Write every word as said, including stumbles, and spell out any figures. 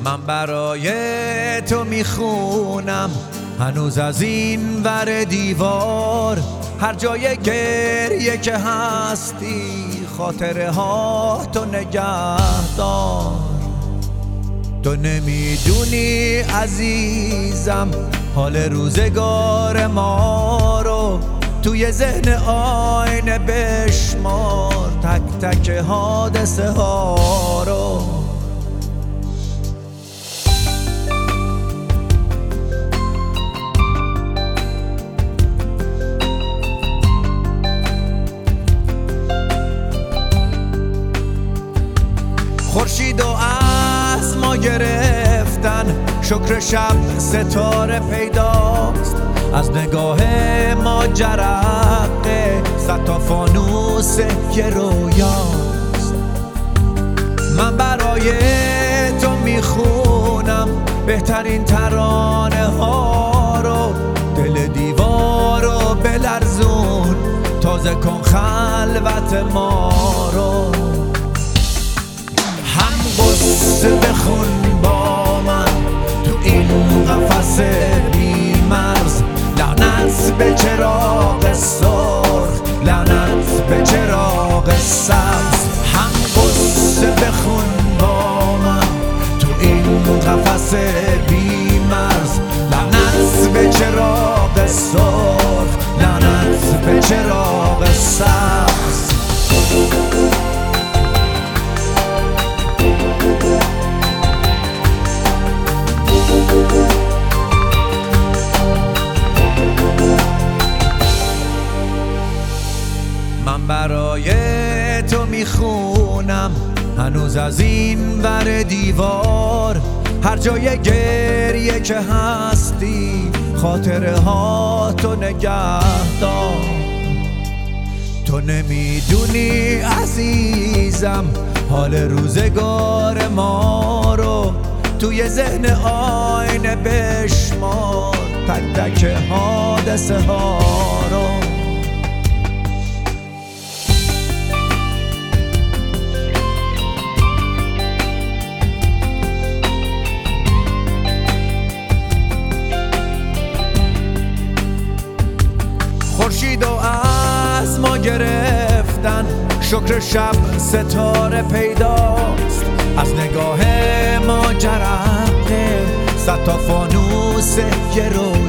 من برای تو میخونم هنوز از این ور دیوار، هر جای گریه که هستی خاطره ها تو نگهدار. تو نمیدونی عزیزم حال روزگار ما رو، توی ذهن آینه بشمار تک تک حادثه ها رو. خورشید و از ما گرفتن، شکر شب ستاره پیداست، از نگاه ما جرقه صد تا فانوس یه رویاست. من برای تو میخونم بهترین ترانه ها رو، دل دیوار رو بلرزون تازه کن خلوت ما رو. هم قصه بخون با من تو این قفس بی مرز، لعنت به چراغ سرخ، لعنت به چراغ سبز. هم قصه بخون با من تو این قفس بی مرز، لعنت به چراغ سرخ، لعنت به چراغ سبز. من برای تو میخونم هنوز از این ور دیوار، هر جای گریه که هستی خاطره ها تو نگهدار. تو نمیدونی عزیزم حال روزگار ما رو، توی ذهن آینه بشمار تک تک حادثه ها رو. خورشید و از ما گرفتن، شکر شب ستاره پیداست، از نگاه ما جرقه صد تا فانوس یه رو